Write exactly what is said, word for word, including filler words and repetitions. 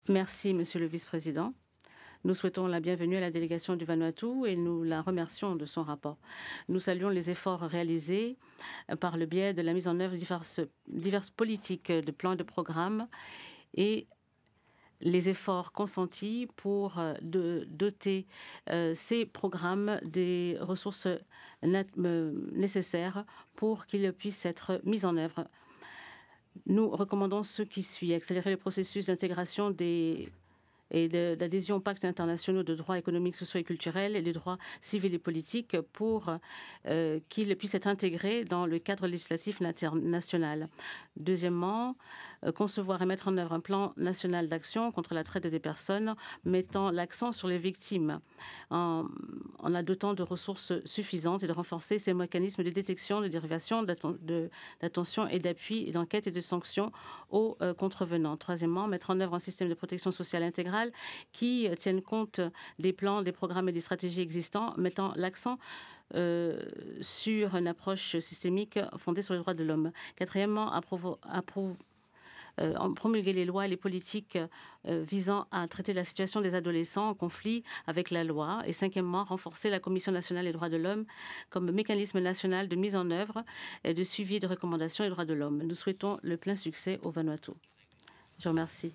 Merci, Monsieur le vice-président. Nous souhaitons la bienvenue à la délégation du Vanuatu et nous la remercions de son rapport. Nous saluons les efforts réalisés par le biais de la mise en œuvre de diverses, diverses politiques de plans de programme et les efforts consentis pour euh, de, doter euh, ces programmes des ressources euh, nécessaires pour qu'ils puissent être mis en œuvre. Nous recommandons ce qui suit: accélérer le processus d'intégration des et d'adhésion aux pactes internationaux de droits économiques, sociaux et culturels et des droits civils et politiques pour euh, qu'ils puissent être intégrés dans le cadre législatif national. Deuxièmement, euh, concevoir et mettre en œuvre un plan national d'action contre la traite des personnes, mettant l'accent sur les victimes en, en la dotant de ressources suffisantes et de renforcer ces mécanismes de détection, de dérivation, d'attention et d'appui, d'enquête et de sanctions aux euh, contrevenants. Troisièmement, mettre en œuvre un système de protection sociale intégrale qui tiennent compte des plans, des programmes et des stratégies existants, mettant l'accent euh, sur une approche systémique fondée sur les droits de l'homme. Quatrièmement, approuve, approuve Euh, promulguer les lois et les politiques euh, visant à traiter la situation des adolescents en conflit avec la loi. Et cinquièmement, renforcer la Commission nationale des droits de l'homme comme mécanisme national de mise en œuvre et de suivi de recommandations des droits de l'homme. Nous souhaitons le plein succès au Vanuatu. Je vous remercie.